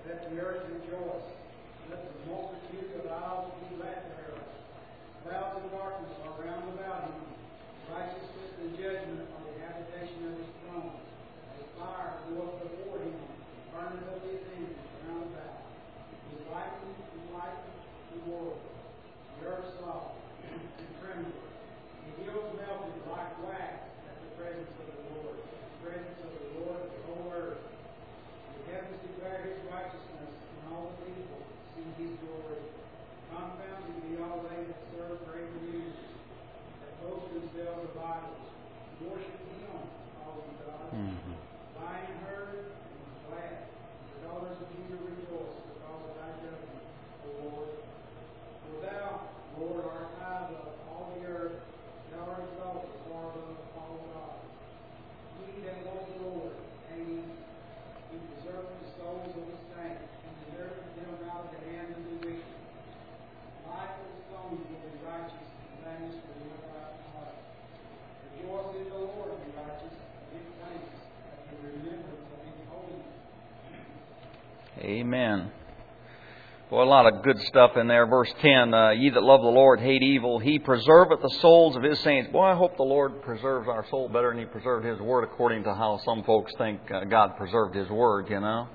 Let the earth rejoice. Let the multitude of the isles be glad thereof. Clouds of darkness are round about him. Righteousness and judgment are the habitation of his throne. A fire goeth before him, burning up his enemies round about. His lightning enlightens the world. The earth saw and trembled. The hills melted like wax at the presence of the Lord. The presence of the Lord of the whole earth. The heavens declare his righteousness, and all the people see his glory. Confounded be all they that serve graven images, that boast themselves of idols. Worship him, all ye gods. Lion heard and was glad. The daughters of Judah rejoice because of thy judgment, O Lord. For thou, Lord, art high above all the earth. Thou art exalted far above all gods. He that loves the Lord, amen. He preserveth the souls of his saints, and delivereth them out of the hand of the wicked. Life of the stones will be righteous, and thanks for the upright heart. Rejoice in the Lord, be righteous, and give thanks at the remembrance of his holiness. Amen. Well, a lot of good stuff in there. Verse 10, ye that love the Lord hate evil. He preserveth the souls of his saints. Boy, I hope the Lord preserves our soul better than he preserved his word, according to how some folks think God preserved his word, you know.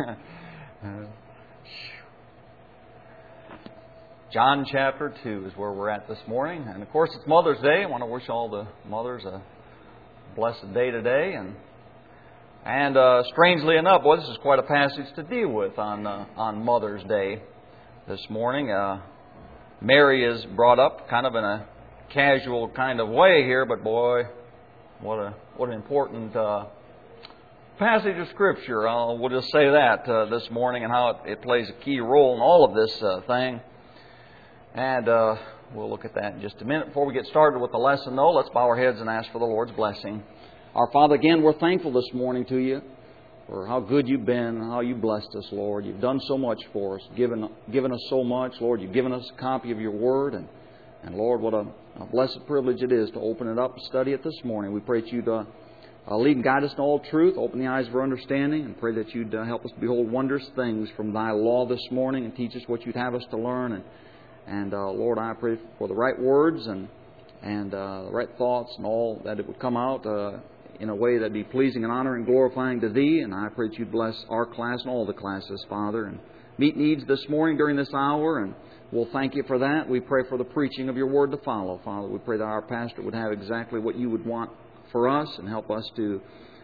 John chapter 2 is where we're at this morning. And of course, it's Mother's Day. I want to wish all the mothers a blessed day today. And strangely enough, boy, this is quite a passage to deal with on Mother's Day this morning. Mary is brought up kind of in a casual kind of way here, but boy, what an important passage of Scripture. We'll just say that this morning, and how it plays a key role in all of this thing. And we'll look at that in just a minute. Before we get started with the lesson, though, let's bow our heads and ask for the Lord's blessing. Our Father, again, we're thankful this morning to you for how good you've been, how you blessed us, Lord. You've done so much for us, given us so much, Lord. You've given us a copy of your Word, and Lord, what a blessed privilege it is to open it up and study it this morning. We pray that you'd lead and guide us in all truth, open the eyes of our understanding, and pray that you'd help us behold wondrous things from thy law this morning, and teach us what you'd have us to learn. And Lord, I pray for the right words and the right thoughts, and all that it would come out in a way that be pleasing and honoring and glorifying to Thee. And I pray that you'd bless our class and all the classes, Father, and meet needs this morning during this hour. And we'll thank you for that. We pray for the preaching of your word to follow, Father. We pray that our pastor would have exactly what you would want for us, and help us to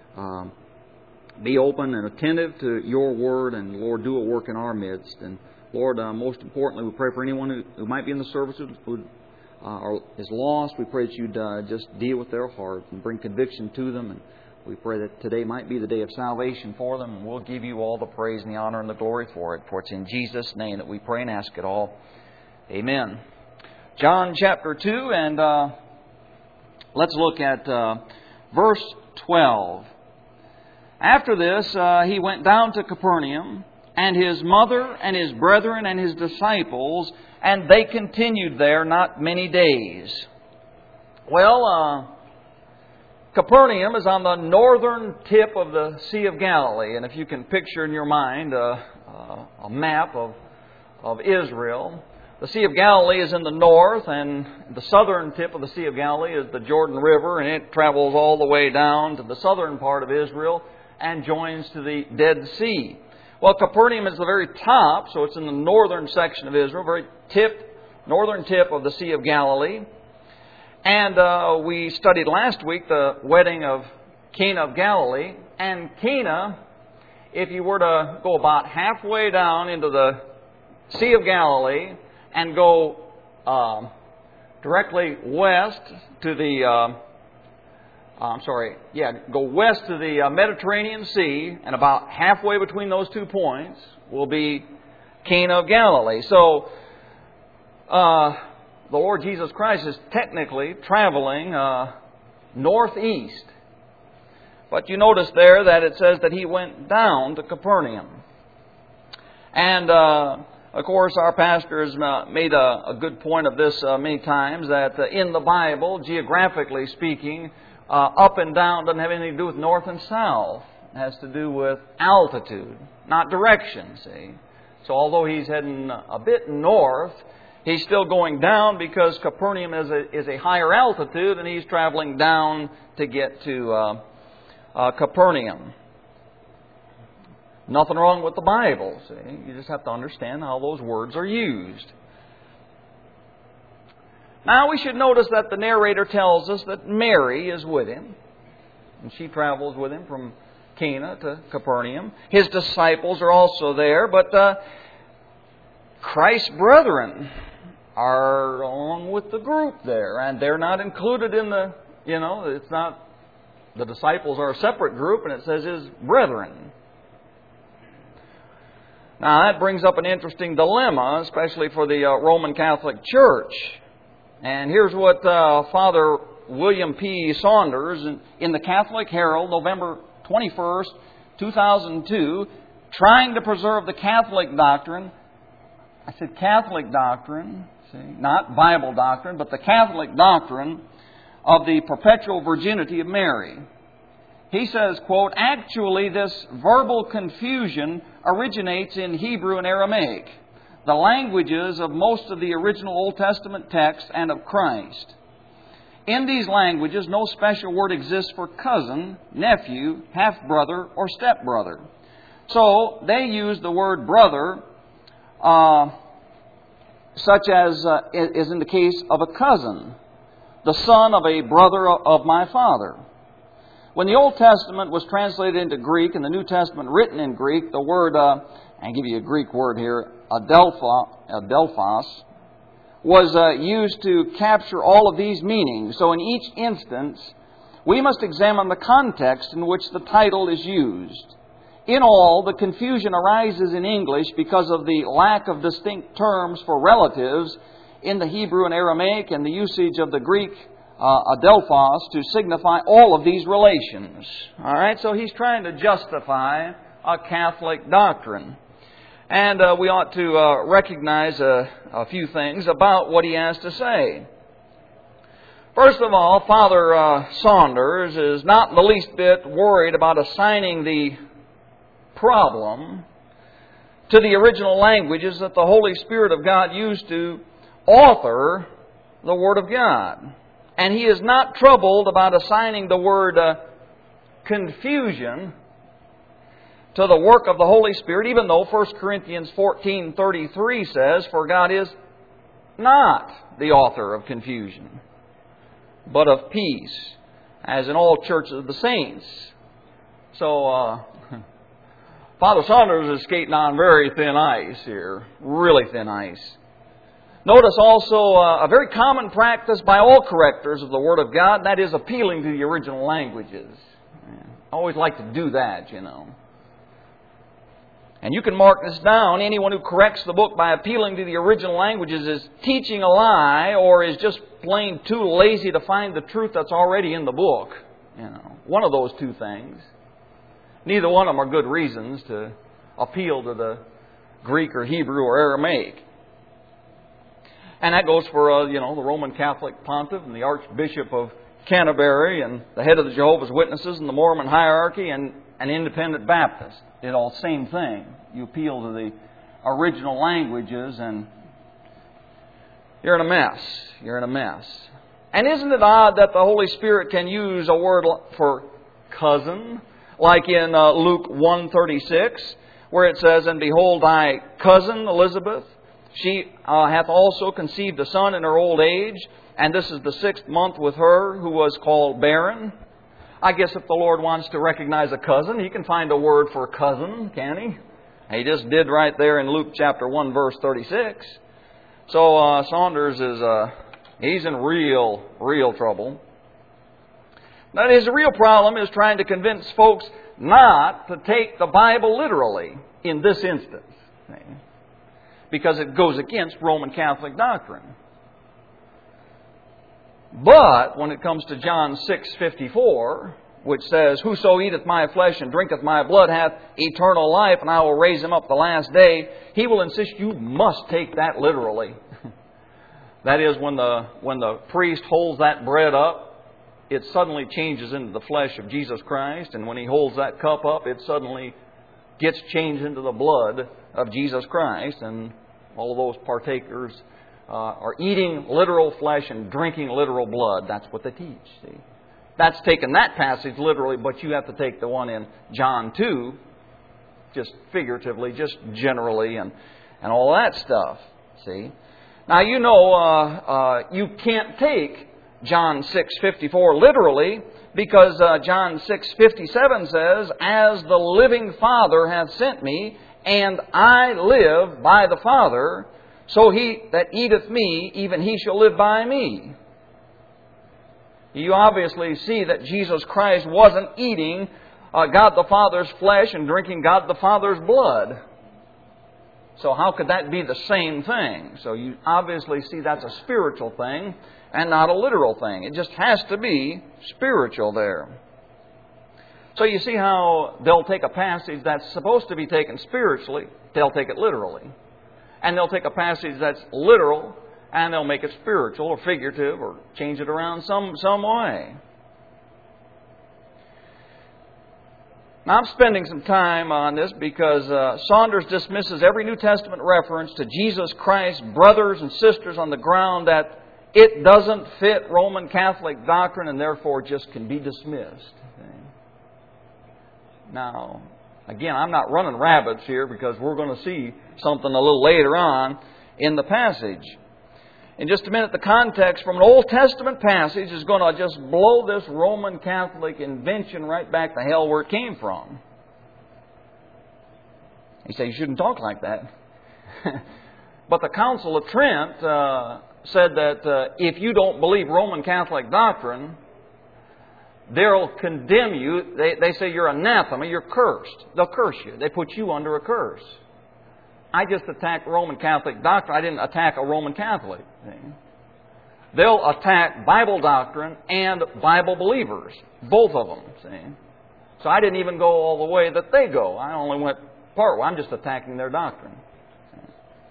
be open and attentive to your word, and Lord, do a work in our midst. And Lord, most importantly, we pray for anyone who might be in the service who is lost. We pray that you'd just deal with their heart and bring conviction to them. And we pray that today might be the day of salvation for them. And we'll give you all the praise and the honor and the glory for it. For it's in Jesus' name that we pray and ask it all. Amen. John chapter 2, and let's look at verse 12. After this, he went down to Capernaum, and his mother and his brethren and his disciples, and they continued there not many days. Well, Capernaum is on the northern tip of the Sea of Galilee. And if you can picture in your mind a map of Israel, the Sea of Galilee is in the north, and the southern tip of the Sea of Galilee is the Jordan River, and it travels all the way down to the southern part of Israel and joins to the Dead Sea. Well, Capernaum is the very top, so it's in the northern section of Israel, very northern tip of the Sea of Galilee. And we studied last week the wedding of Cana of Galilee. And Cana, if you were to go about halfway down into the Sea of Galilee and go directly west to the go west to the Mediterranean Sea, and about halfway between those 2 points will be Cana of Galilee. So, the Lord Jesus Christ is technically traveling northeast. But you notice there that it says that he went down to Capernaum. And, of course, our pastor has made a good point of this many times, that in the Bible, geographically speaking, up and down doesn't have anything to do with north and south. has to do with altitude, not direction, see. So although he's heading a bit north, he's still going down because Capernaum is a higher altitude, and he's traveling down to get to Capernaum. Nothing wrong with the Bible, see. You just have to understand how those words are used. Now we should notice that the narrator tells us that Mary is with him, and she travels with him from Cana to Capernaum. His disciples are also there, but Christ's brethren are along with the group there, and they're not included in the, it's not, the disciples are a separate group, and it says his brethren. Now that brings up an interesting dilemma, especially for the Roman Catholic Church. And here's what Father William P. Saunders in the Catholic Herald, November 21st, 2002, trying to preserve the Catholic doctrine. I said Catholic doctrine, see, not Bible doctrine, but the Catholic doctrine of the perpetual virginity of Mary. He says, quote, "Actually, this verbal confusion originates in Hebrew and Aramaic, the languages of most of the original Old Testament texts and of Christ. In these languages, no special word exists for cousin, nephew, half-brother, or stepbrother. So they use the word brother, such as is in the case of a cousin, the son of a brother of my father. When the Old Testament was translated into Greek and the New Testament written in Greek, the word, I'll give you a Greek word here, adelphos, was used to capture all of these meanings. So in each instance, we must examine the context in which the title is used. In all, the confusion arises in English because of the lack of distinct terms for relatives in the Hebrew and Aramaic and the usage of the Greek adelphos to signify all of these relations. All right, so he's trying to justify a Catholic doctrine. And we ought to recognize a few things about what he has to say. First of all, Father Saunders is not in the least bit worried about assigning the problem to the original languages that the Holy Spirit of God used to author the Word of God. And he is not troubled about assigning the word confusion to the work of the Holy Spirit, even though 1 Corinthians 14:33 says, "For God is not the author of confusion, but of peace, as in all churches of the saints." So, Father Saunders is skating on very thin ice here, really thin ice. Notice also a very common practice by all correctors of the Word of God, that is appealing to the original languages. I always like to do that, And you can mark this down. Anyone who corrects the book by appealing to the original languages is teaching a lie or is just plain too lazy to find the truth that's already in the book. One of those two things. Neither one of them are good reasons to appeal to the Greek or Hebrew or Aramaic. And that goes for, the Roman Catholic Pontiff and the Archbishop of Canterbury and the head of the Jehovah's Witnesses and the Mormon hierarchy and an independent Baptist. It's all the same thing. You appeal to the original languages and you're in a mess. You're in a mess. And isn't it odd that the Holy Spirit can use a word for cousin, like in Luke 1:36, where it says, "And behold, thy cousin Elizabeth, she hath also conceived a son in her old age, and this is the 6th month with her who was called barren." I guess if the Lord wants to recognize a cousin, He can find a word for cousin, can He? He just did right there in Luke chapter 1, verse 36. So Saunders he's in real trouble. Now, his real problem is trying to convince folks not to take the Bible literally in this instance, because it goes against Roman Catholic doctrine. But when it comes to John 6:54, which says, "Whoso eateth my flesh and drinketh my blood hath eternal life, and I will raise him up the last day," he will insist you must take that literally. That is, when the priest holds that bread up it suddenly changes into the flesh of Jesus Christ. And when He holds that cup up, it suddenly gets changed into the blood of Jesus Christ. And all of those partakers are eating literal flesh and drinking literal blood. That's what they teach. See, that's taking that passage literally, but you have to take the one in John 2, just figuratively, just generally, and all that stuff. See, now you know you can't take John 6:54 literally, because John 6:57 says, "As the living Father hath sent me, and I live by the Father, so he that eateth me, even he shall live by me." You obviously see that Jesus Christ wasn't eating God the Father's flesh and drinking God the Father's blood. So how could that be the same thing? So you obviously see that's a spiritual thing and not a literal thing. It just has to be spiritual there. So you see how they'll take a passage that's supposed to be taken spiritually, they'll take it literally. And they'll take a passage that's literal, and they'll make it spiritual or figurative or change it around some way. Now I'm spending some time on this because Saunders dismisses every New Testament reference to Jesus Christ's brothers and sisters on the ground that it doesn't fit Roman Catholic doctrine and therefore just can be dismissed. Okay. Now, again, I'm not running rabbits here because we're going to see something a little later on in the passage. In just a minute, the context from an Old Testament passage is going to just blow this Roman Catholic invention right back to hell where it came from. You say, you shouldn't talk like that. But the Council of Trent said that if you don't believe Roman Catholic doctrine, they'll condemn you. They say you're anathema, you're cursed. They'll curse you. They put you under a curse. I just attacked Roman Catholic doctrine. I didn't attack a Roman Catholic. See? They'll attack Bible doctrine and Bible believers. Both of them. See? So I didn't even go all the way that they go. I only went part way. I'm just attacking their doctrine. See?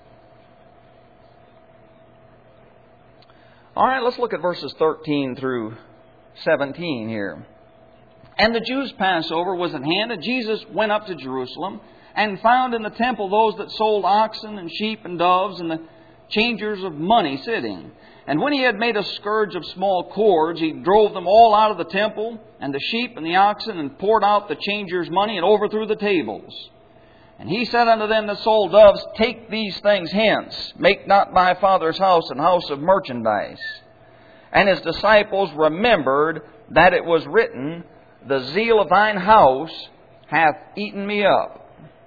All right, let's look at verses 13 through 17 here. And the Jews' Passover was at hand, and Jesus went up to Jerusalem, and found in the temple those that sold oxen and sheep and doves, and the changers of money sitting. And when he had made a scourge of small cords, he drove them all out of the temple, and the sheep and the oxen, and poured out the changers' money, and overthrew the tables. And he said unto them that sold doves, Take these things hence, make not my Father's house an house of merchandise. And his disciples remembered that it was written, The zeal of thine house hath eaten me up.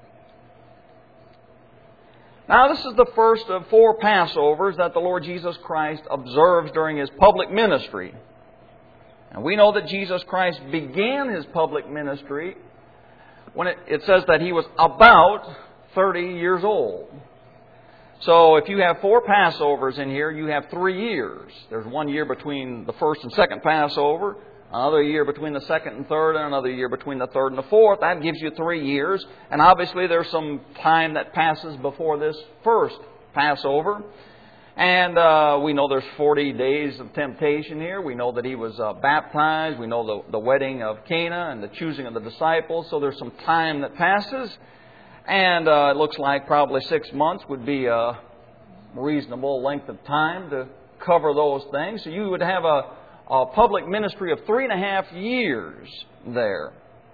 Now, this is the first of 4 Passovers that the Lord Jesus Christ observes during His public ministry. And we know that Jesus Christ began His public ministry when it says that He was about 30 years old. So if you have 4 Passovers in here, you have 3 years. There's 1 year between the first and second Passover, another year between the second and third, and another year between the third and the fourth. That gives you 3 years. And obviously there's some time that passes before this first Passover. And we know there's 40 days of temptation here. We know that He was baptized. We know the wedding of Cana and the choosing of the disciples. So there's some time that passes. And it looks like probably 6 months would be a reasonable length of time to cover those things. So you would have a public ministry of 3.5 years there.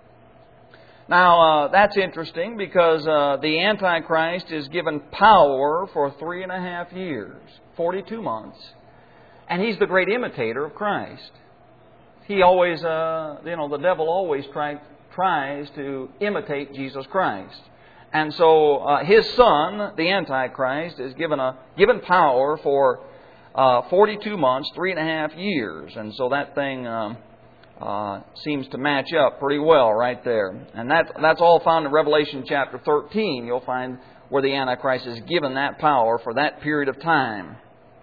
Now, that's interesting because the Antichrist is given power for 3.5 years, 42 months. And he's the great imitator of Christ. He always, the devil always tries to imitate Jesus Christ. And so his son, the Antichrist, is given power for 42 months, 3.5 years. And so that thing seems to match up pretty well right there. And that's all found in Revelation chapter 13. You'll find where the Antichrist is given that power for that period of time.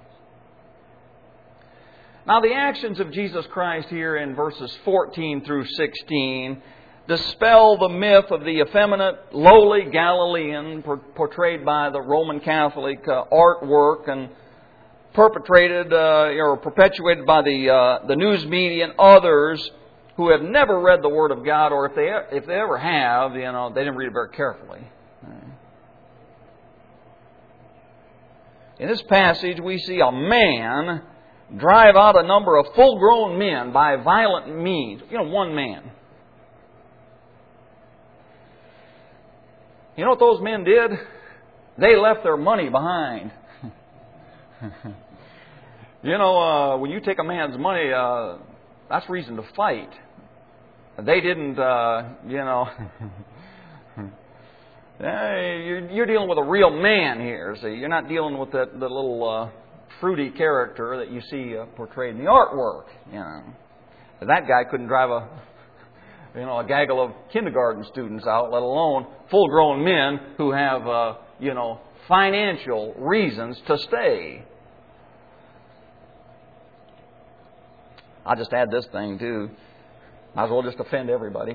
Now the actions of Jesus Christ here in verses 14 through 16 dispel the myth of the effeminate, lowly Galilean portrayed by the Roman Catholic artwork and perpetrated or perpetuated by the news media and others who have never read the Word of God, or if they ever have, they didn't read it very carefully. In this passage, we see a man drive out a number of full-grown men by violent means. One man. You know what those men did? They left their money behind. When you take a man's money, that's reason to fight. They didn't, you're dealing with a real man here. See, you're not dealing with the little fruity character that you see portrayed in the artwork. That guy couldn't drive a gaggle of kindergarten students out, let alone full-grown men who have, financial reasons to stay. I'll just add this thing, too. Might as well just offend everybody.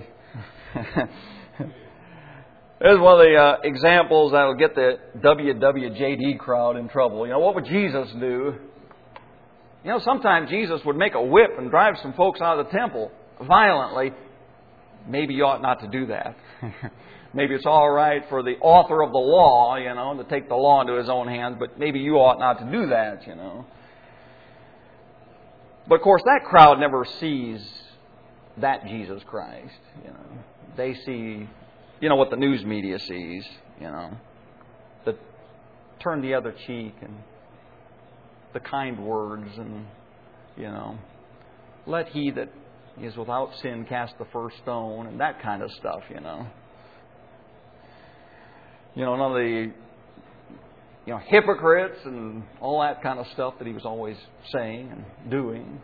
There's one of the examples that will get the WWJD crowd in trouble. What would Jesus do? Sometimes Jesus would make a whip and drive some folks out of the temple violently. Maybe you ought not to do that. Maybe it's all right for the author of the law, to take the law into his own hands, but maybe you ought not to do that, But of course, that crowd never sees that Jesus Christ. They see, what the news media sees, the turn the other cheek and the kind words and, let he that is without sin cast the first stone and that kind of stuff, None of the, hypocrites and all that kind of stuff that he was always saying and doing.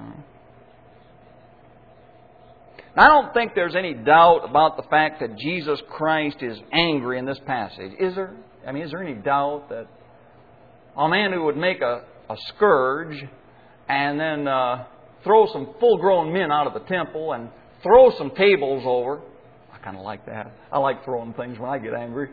Now, I don't think there's any doubt about the fact that Jesus Christ is angry in this passage. Is there? Is there any doubt that a man who would make a scourge and then throw some full-grown men out of the temple and throw some tables over? I kind of like that. I like throwing things when I get angry.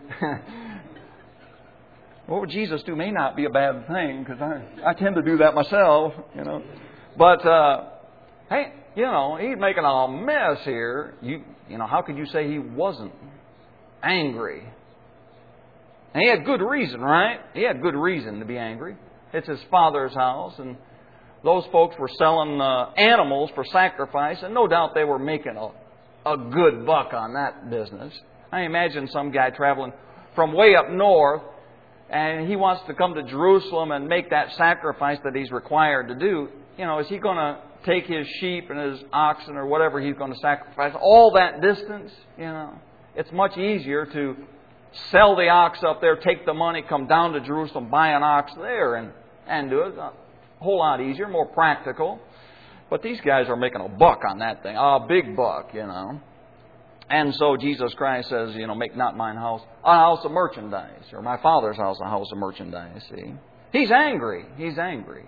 What would Jesus do may not be a bad thing, because I tend to do that myself, But, hey, he's making a mess here. How could you say he wasn't angry? And he had good reason, right? He had good reason to be angry. It's his father's house, and those folks were selling animals for sacrifice, and no doubt they were making a good buck on that business. I imagine some guy traveling from way up north, and he wants to come to Jerusalem and make that sacrifice that he's required to do. Is he going to take his sheep and his oxen or whatever he's going to sacrifice all that distance? It's much easier to sell the ox up there, take the money, come down to Jerusalem, buy an ox there and do it. A whole lot easier, more practical. But these guys are making a buck on that thing, a big buck, And so Jesus Christ says, make not mine house a house of merchandise, or my Father's house a house of merchandise, see? He's angry. He's angry.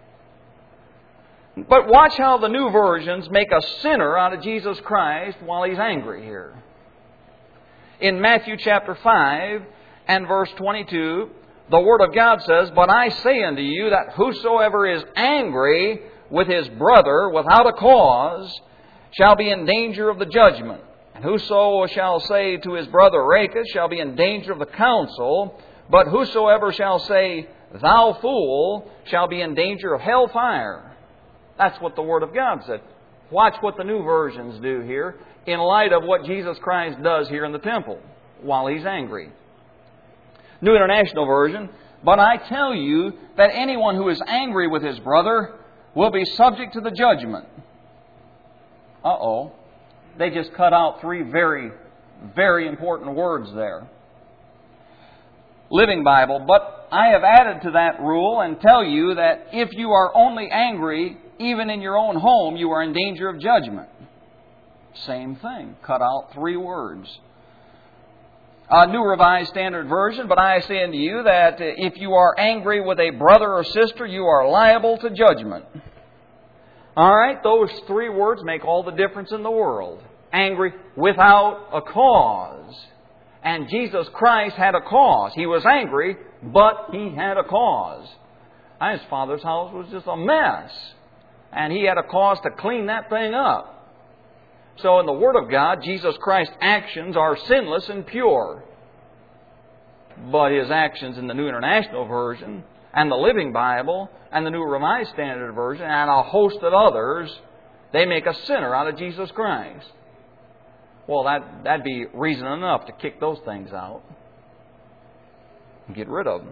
But watch how the new versions make a sinner out of Jesus Christ while He's angry here. In Matthew chapter 5 and verse 22, the Word of God says, "But I say unto you that whosoever is angry with his brother without a cause shall be in danger of the judgment. And whoso shall say to his brother, Raca, shall be in danger of the council. But whosoever shall say, Thou fool, shall be in danger of hellfire." That's what the Word of God said. Watch what the new versions do here in light of what Jesus Christ does here in the temple while He's angry. New International Version, "But I tell you that anyone who is angry with his brother will be subject to the judgment." Uh-oh. They just cut out three very, very important words there. Living Bible, "But I have added to that rule and tell you that if you are only angry, even in your own home, you are in danger of judgment." Same thing. Cut out three words. New Revised Standard Version, "But I say unto you that if you are angry with a brother or sister, you are liable to judgment." All right, those three words make all the difference in the world. Angry without a cause. And Jesus Christ had a cause. He was angry, but He had a cause. His father's house was just a mess. And he had a cause to clean that thing up. So in the Word of God, Jesus Christ's actions are sinless and pure. But His actions in the New International Version and the Living Bible and the New Revised Standard Version and a host of others, they make a sinner out of Jesus Christ. Well, that'd be reason enough to kick those things out and get rid of them.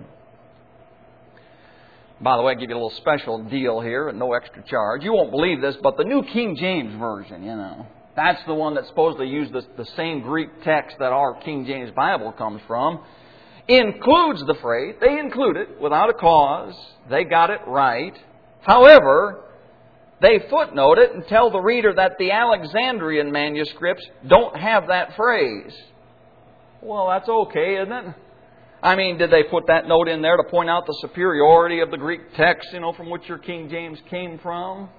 By the way, I'll give you a little special deal here at no extra charge. You won't believe this, but the New King James Version, that's the one that's supposed to use the same Greek text that our King James Bible comes from, includes the phrase. They include it without a cause. They got it right. However, they footnote it and tell the reader that the Alexandrian manuscripts don't have that phrase. Well, that's okay, isn't it? I mean, did they put that note in there to point out the superiority of the Greek text, from which your King James came from?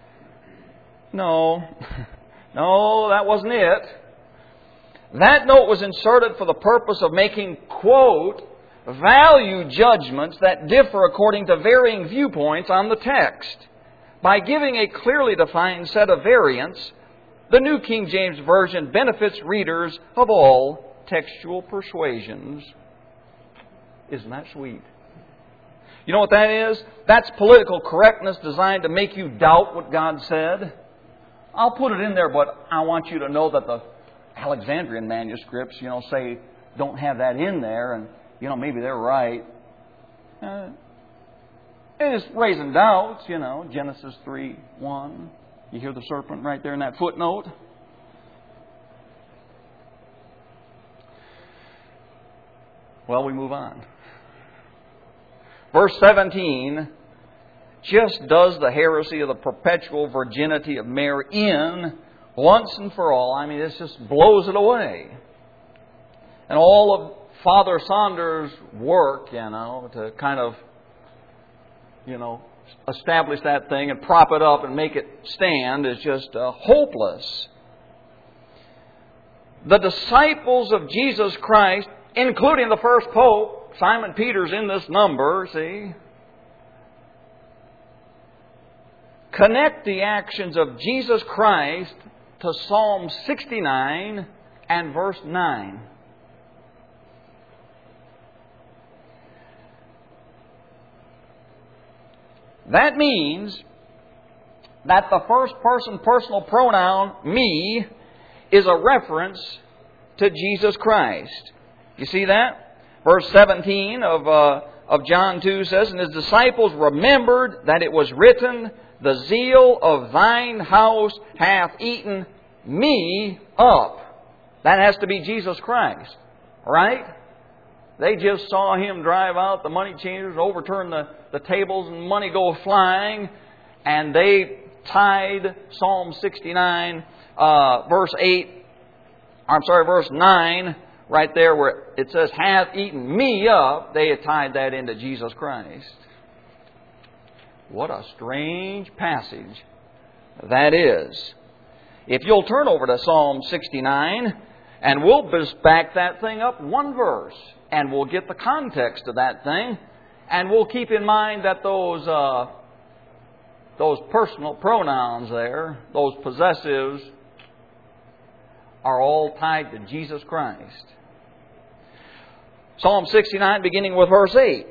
No. No, that wasn't it. That note was inserted for the purpose of making, quote, value judgments that differ according to varying viewpoints on the text. By giving a clearly defined set of variants, the New King James Version benefits readers of all textual persuasions. Isn't that sweet? You know what that is? That's political correctness designed to make you doubt what God said. I'll put it in there, but I want you to know that the Alexandrian manuscripts, say don't have that in there, and, maybe they're right. It is raising doubts, Genesis 3:1. You hear the serpent right there in that footnote? Well, we move on. Verse 17 just does the heresy of the perpetual virginity of Mary in once and for all. I mean, this just blows it away. And all of Father Saunders' work, to kind of, establish that thing and prop it up and make it stand is just hopeless. The disciples of Jesus Christ, including the first Pope, Simon Peter's in this number, see? Connect the actions of Jesus Christ to Psalm 69 and verse 9. That means that the first person personal pronoun, me, is a reference to Jesus Christ. You see that? Verse 17 of John 2 says, and His disciples remembered that it was written, the zeal of thine house hath eaten me up. That has to be Jesus Christ. Right? They just saw Him drive out the money changers, overturn the tables and money go flying. And they tied Psalm 69, verse 9, right there where it says, hath eaten me up, they had tied that into Jesus Christ. What a strange passage that is. If you'll turn over to Psalm 69, and we'll just back that thing up one verse, and we'll get the context of that thing, and we'll keep in mind that those personal pronouns there, those possessives, are all tied to Jesus Christ. Psalm 69, beginning with verse 8.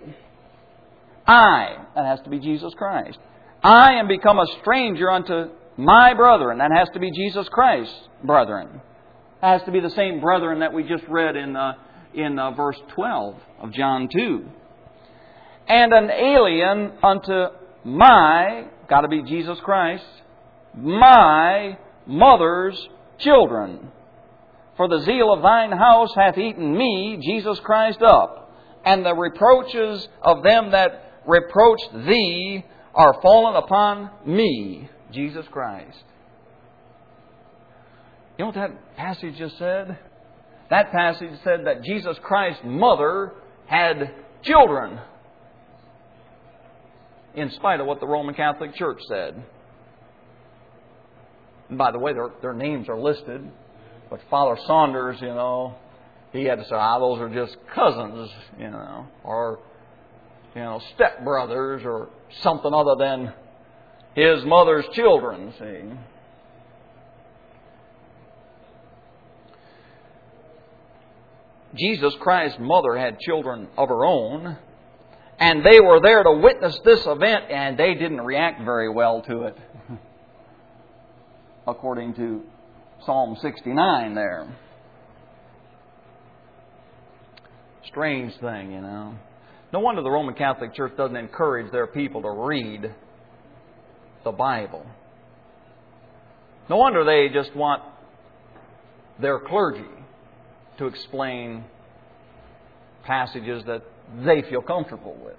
That has to be Jesus Christ. I am become a stranger unto my brethren. That has to be Jesus Christ's brethren. That has to be the same brethren that we just read in verse 12 of John 2. And an alien unto got to be Jesus Christ, my mother's children. For the zeal of thine house hath eaten me, Jesus Christ, up. And the reproaches of them that reproached thee are fallen upon me, Jesus Christ. You know what that passage just said? That passage said that Jesus Christ's mother had children, in spite of what the Roman Catholic Church said. And by the way, their names are listed. But Father Saunders, he had to say, those are just cousins, or stepbrothers or something other than his mother's children, see. Jesus Christ's mother had children of her own, and they were there to witness this event, and they didn't react very well to it, according to Psalm 69 there. Strange thing, No wonder the Roman Catholic Church doesn't encourage their people to read the Bible. No wonder they just want their clergy to explain passages that they feel comfortable with,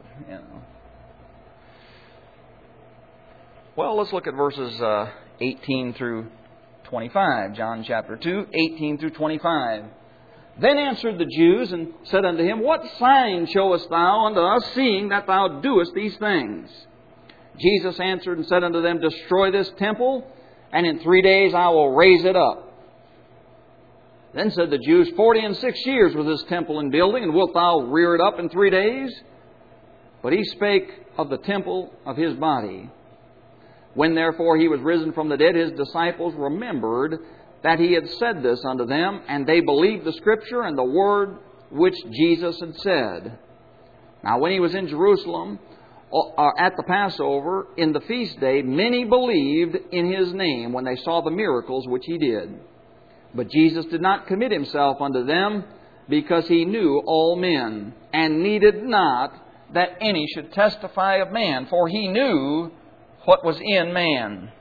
Well, let's look at verses 18 through 25. John chapter 2, 18 through 25. Then answered the Jews and said unto him, What sign showest thou unto us, seeing that thou doest these things? Jesus answered and said unto them, Destroy this temple, and in 3 days I will raise it up. Then said the Jews, 46 years was this temple in building, and wilt thou rear it up in 3 days? But he spake of the temple of his body. When therefore he was risen from the dead, his disciples remembered that he had said this unto them, and they believed the Scripture and the word which Jesus had said. Now when he was in Jerusalem at the Passover, in the feast day, many believed in his name when they saw the miracles which he did. But Jesus did not commit himself unto them, because he knew all men, and needed not that any should testify of man, for he knew what was in man.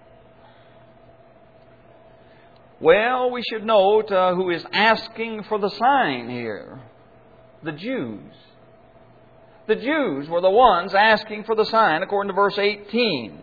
Well, we should note who is asking for the sign here. The Jews. The Jews were the ones asking for the sign, according to verse 18.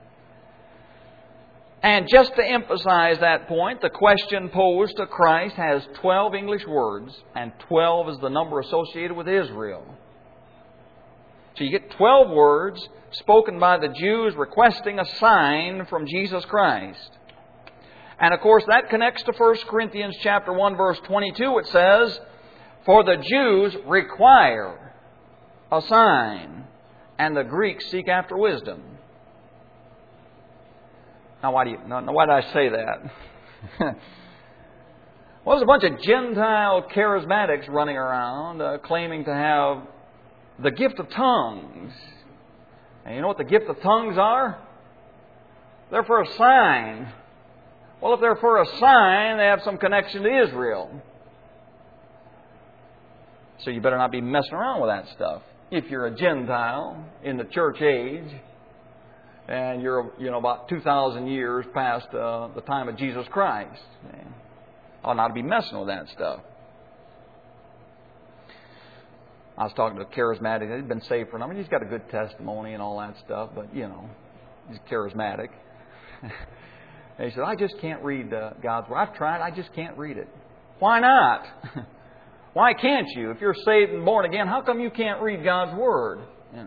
And just to emphasize that point, the question posed to Christ has 12 English words, and 12 is the number associated with Israel. So you get 12 words spoken by the Jews requesting a sign from Jesus Christ. And of course that connects to 1 Corinthians chapter 1 verse 22. It says, For the Jews require a sign, and the Greeks seek after wisdom. Now, why did I say that? Well, there's a bunch of Gentile charismatics running around claiming to have the gift of tongues. And you know what the gift of tongues are? They're for a sign. Well, if they're for a sign, they have some connection to Israel. So you better not be messing around with that stuff. If you're a Gentile in the church age, and you're, about 2,000 years past the time of Jesus Christ, ought not to be messing with that stuff. I was talking to a charismatic. He'd been saved for a number. He's got a good testimony and all that stuff, but he's charismatic. And he said, "I just can't read God's Word. I've tried. I just can't read it." Why not? Why can't you? If you're saved and born again, how come you can't read God's Word?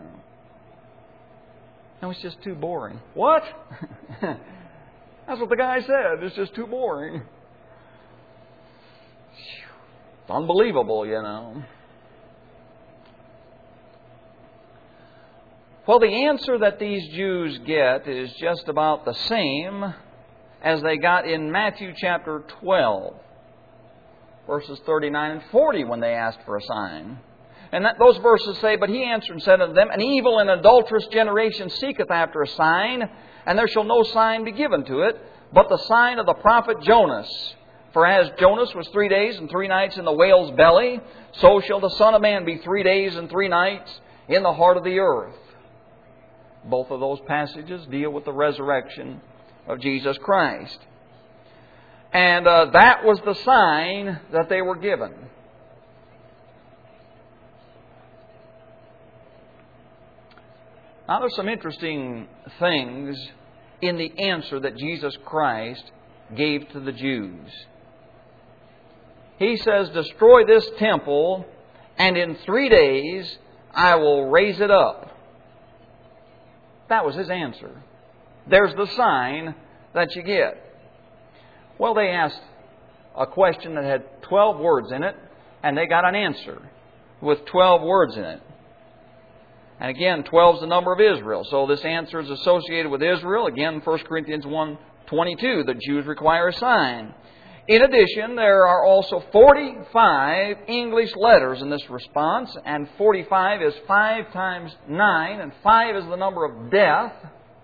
No, it's just too boring. What? That's what the guy said. It's just too boring. It's unbelievable, Well, the answer that these Jews get is just about the same as they got in Matthew chapter 12, verses 39 and 40 when they asked for a sign. And those verses say, But he answered and said unto them, An evil and adulterous generation seeketh after a sign, and there shall no sign be given to it, but the sign of the prophet Jonas. For as Jonas was 3 days and 3 nights in the whale's belly, so shall the Son of Man be 3 days and 3 nights in the heart of the earth. Both of those passages deal with the resurrection of Jesus Christ. And that was the sign that they were given. Now, there's some interesting things in the answer that Jesus Christ gave to the Jews. He says, Destroy this temple, and in 3 days I will raise it up. That was His answer. There's the sign that you get. Well, they asked a question that had 12 words in it, and they got an answer with 12 words in it. And again, 12 is the number of Israel. So this answer is associated with Israel. Again, 1 Corinthians 1:22, the Jews require a sign. In addition, there are also 45 English letters in this response, and 45 is 5 times 9, and 5 is the number of death.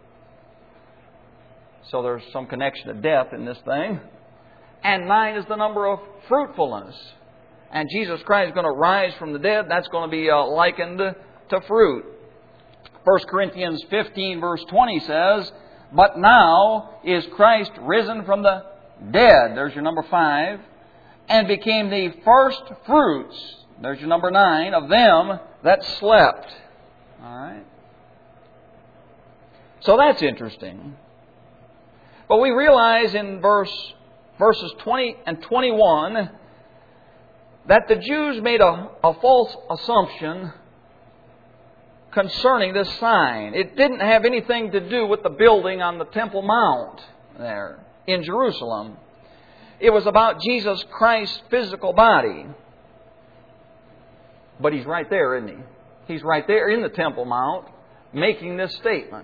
So there's some connection to death in this thing. And 9 is the number of fruitfulness. And Jesus Christ is going to rise from the dead. That's going to be likened to fruit. 1 Corinthians 15 verse 20 says, "But now is Christ risen from the dead," there's your number 5, "and became the first fruits," there's your number 9, "of them that slept." All right. So that's interesting. But we realize in verses 20 and 21 that the Jews made a false assumption concerning this sign. It didn't have anything to do with the building on the Temple Mount there in Jerusalem. It was about Jesus Christ's physical body. But He's right there, isn't He? He's right there in the Temple Mount making this statement.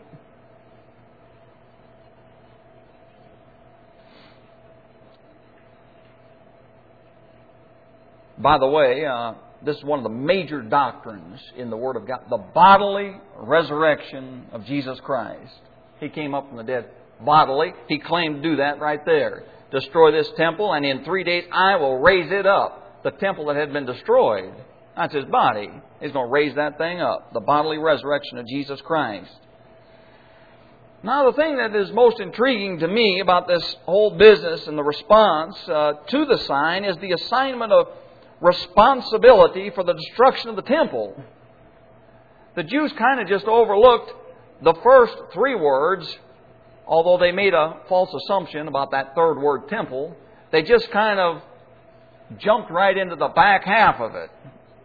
By the way, this is one of the major doctrines in the Word of God, the bodily resurrection of Jesus Christ. He came up from the dead bodily. He claimed to do that right there. Destroy this temple, and in 3 days I will raise it up. The temple that had been destroyed, that's His body. He's going to raise that thing up. The bodily resurrection of Jesus Christ. Now, the thing that is most intriguing to me about this whole business and the response to the sign is the assignment of responsibility for the destruction of the temple. The Jews kind of just overlooked the first 3 words, although they made a false assumption about that third word, temple. They just kind of jumped right into the back half of it.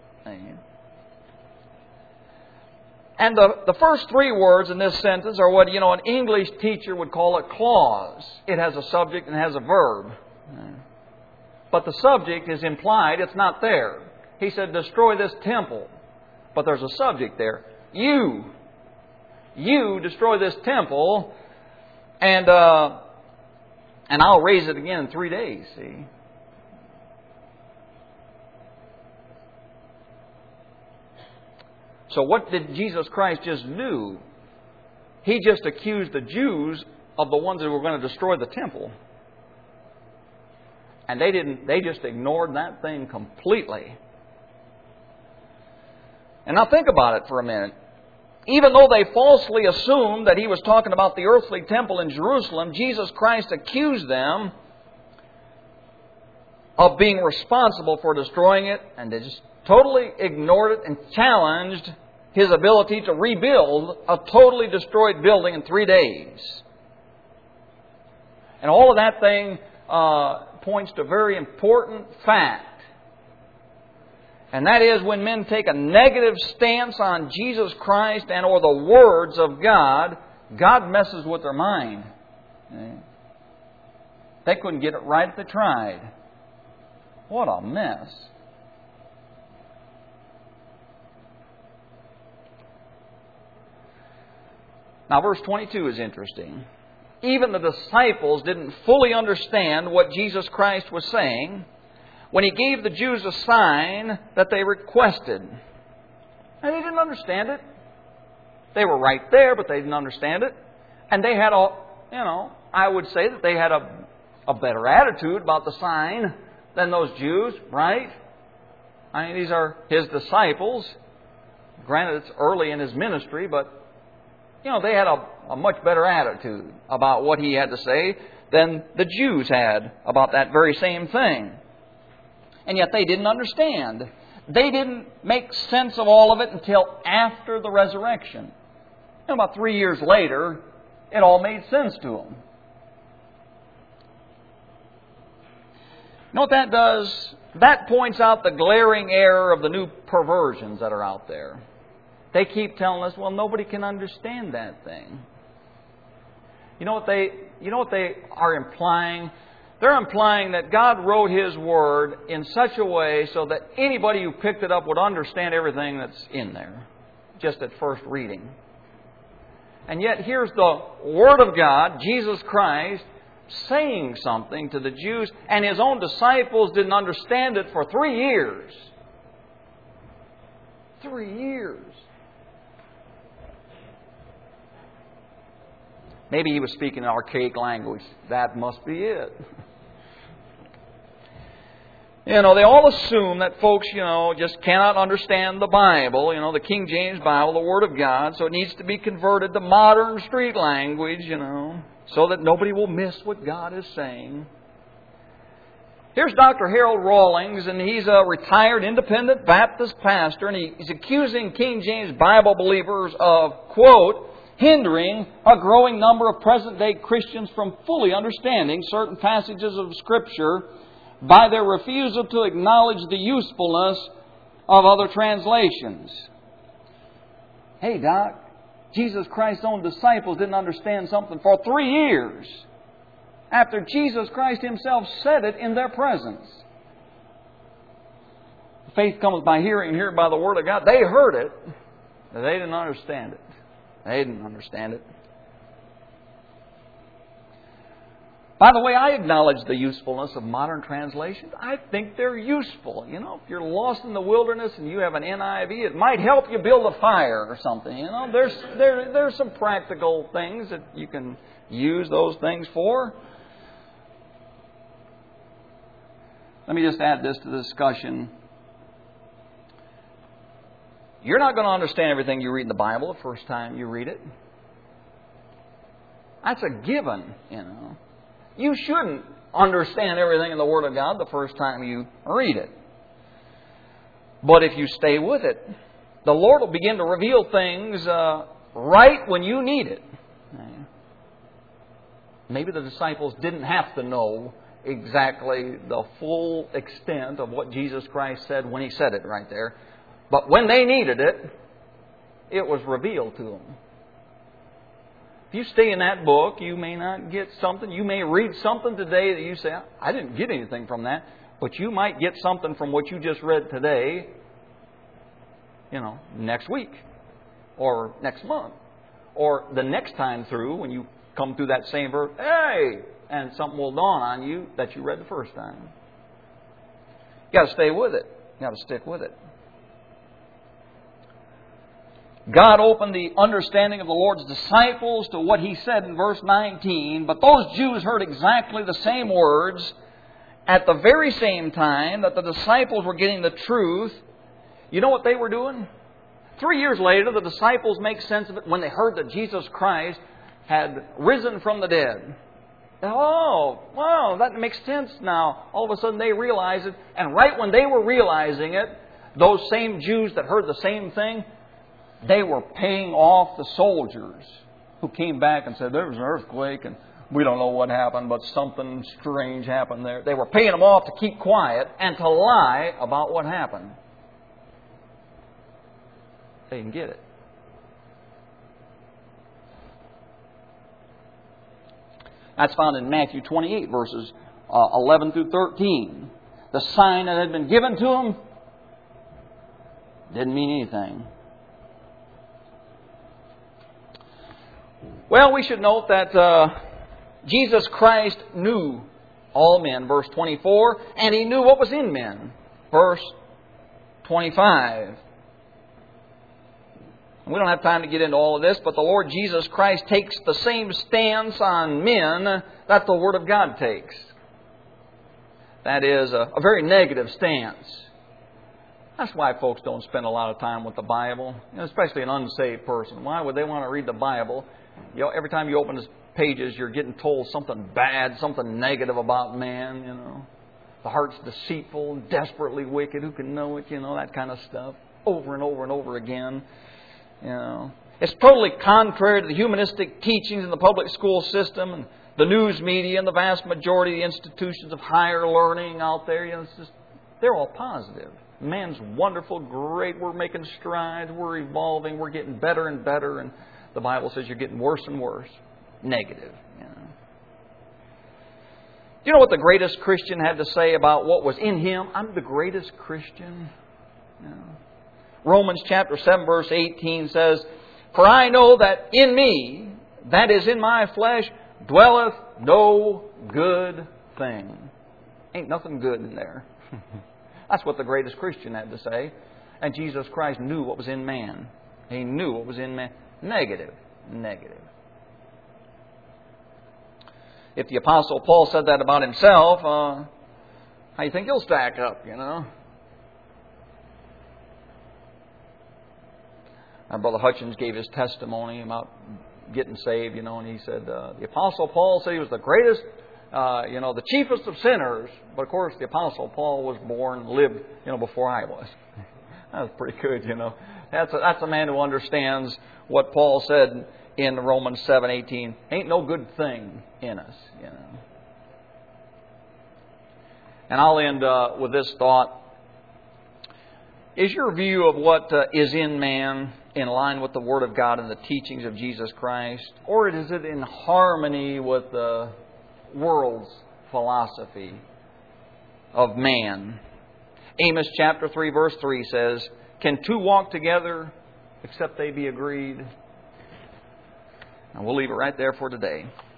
And the first 3 words in this sentence are what, an English teacher would call a clause. It has a subject and has a verb. But the subject is implied. It's not there. He said, destroy this temple. But there's a subject there. You destroy this temple, and I'll raise it again in 3 days, see? So what did Jesus Christ just do? He just accused the Jews of the ones that were going to destroy the temple. And they just ignored that thing completely. And now think about it for a minute. Even though they falsely assumed that He was talking about the earthly temple in Jerusalem, Jesus Christ accused them of being responsible for destroying it, and they just totally ignored it and challenged His ability to rebuild a totally destroyed building in 3 days. And all of that thing points to a very important fact. And that is, when men take a negative stance on Jesus Christ and or the words of God, God messes with their mind. They couldn't get it right if they tried. What a mess. Now, verse 22 is interesting. Even the disciples didn't fully understand what Jesus Christ was saying when He gave the Jews a sign that they requested. And they didn't understand it. They were right there, but they didn't understand it. And they had I would say that they had a better attitude about the sign than those Jews, right? I mean, these are His disciples. Granted, it's early in His ministry, but they had a much better attitude about what He had to say than the Jews had about that very same thing. And yet they didn't understand. They didn't make sense of all of it until after the resurrection. About 3 years later, it all made sense to them. You know what that does? That points out the glaring error of the new perversions that are out there. They keep telling us, well, nobody can understand that thing. You know what they are implying? They're implying that God wrote His Word in such a way so that anybody who picked it up would understand everything that's in there. just at first reading. And yet here's the Word of God, Jesus Christ, saying something to the Jews, and His own disciples didn't understand it for 3 years. 3 years. Maybe He was speaking archaic language. That must be it. You know, they all assume that folks, just cannot understand the Bible, the King James Bible, the Word of God, so it needs to be converted to modern street language, so that nobody will miss what God is saying. Here's Dr. Harold Rawlings, and he's a retired independent Baptist pastor, and he's accusing King James Bible believers of, quote, hindering a growing number of present-day Christians from fully understanding certain passages of Scripture by their refusal to acknowledge the usefulness of other translations. Hey, Doc, Jesus Christ's own disciples didn't understand something for 3 years after Jesus Christ Himself said it in their presence. Faith comes by hearing, and hearing by the Word of God. They heard it, but they didn't understand it. They didn't understand it. By the way, I acknowledge the usefulness of modern translations. I think they're useful. If you're lost in the wilderness and you have an NIV, it might help you build a fire or something. There's some practical things that you can use those things for. Let me just add this to the discussion. You're not going to understand everything you read in the Bible the first time you read it. That's a given, You shouldn't understand everything in the Word of God the first time you read it. But if you stay with it, the Lord will begin to reveal things right when you need it. Maybe the disciples didn't have to know exactly the full extent of what Jesus Christ said when He said it right there. But when they needed it, it was revealed to them. If you stay in that book, you may not get something. You may read something today that you say, I didn't get anything from that. But you might get something from what you just read today, next week. Or next month. Or the next time through, when you come through that same verse, hey! And something will dawn on you that you read the first time. You got to stay with it. You got to stick with it. God opened the understanding of the Lord's disciples to what He said in verse 19, but those Jews heard exactly the same words at the very same time that the disciples were getting the truth. You know what they were doing? 3 years later, the disciples make sense of it when they heard that Jesus Christ had risen from the dead. Oh, wow, that makes sense now. All of a sudden they realize it, and right when they were realizing it, those same Jews that heard the same thing, they were paying off the soldiers who came back and said, there was an earthquake and we don't know what happened, but something strange happened there. They were paying them off to keep quiet and to lie about what happened. They didn't get it. That's found in Matthew 28, verses 11 through 13. The sign that had been given to them didn't mean anything. Well, we should note that Jesus Christ knew all men, verse 24, and He knew what was in men, verse 25. We don't have time to get into all of this, but the Lord Jesus Christ takes the same stance on men that the Word of God takes. That is a very negative stance. That's why folks don't spend a lot of time with the Bible, especially an unsaved person. Why would they want to read the Bible? Every time you open the pages, you're getting told something bad, something negative about man, The heart's deceitful, desperately wicked. Who can know it? That kind of stuff. Over and over and over again. It's totally contrary to the humanistic teachings in the public school system and the news media and the vast majority of the institutions of higher learning out there. They're all positive. Man's wonderful, great. We're making strides. We're evolving. We're getting better and better. And the Bible says you're getting worse and worse. Negative. Do you know what the greatest Christian had to say about what was in him? I'm the greatest Christian. Romans chapter 7 verse 18 says, "For I know that in me, that is in my flesh, dwelleth no good thing." Ain't nothing good in there. That's what the greatest Christian had to say. And Jesus Christ knew what was in man. He knew what was in man. Negative. Negative. If the Apostle Paul said that about himself, how do you think he'll stack up, you know? And Brother Hutchins gave his testimony about getting saved, you know, and he said, the Apostle Paul said he was the greatest, the chiefest of sinners. But of course, the Apostle Paul was born, lived, before I was. That was pretty good, you know. That's a man who understands what Paul said in Romans 7:18. Ain't no good thing in us, you know. And I'll end with this thought. Is your view of what is in man in line with the Word of God and the teachings of Jesus Christ? Or is it in harmony with the world's philosophy of man? Amos chapter 3 verse 3 says, "Can two walk together except they be agreed?" And we'll leave it right there for today.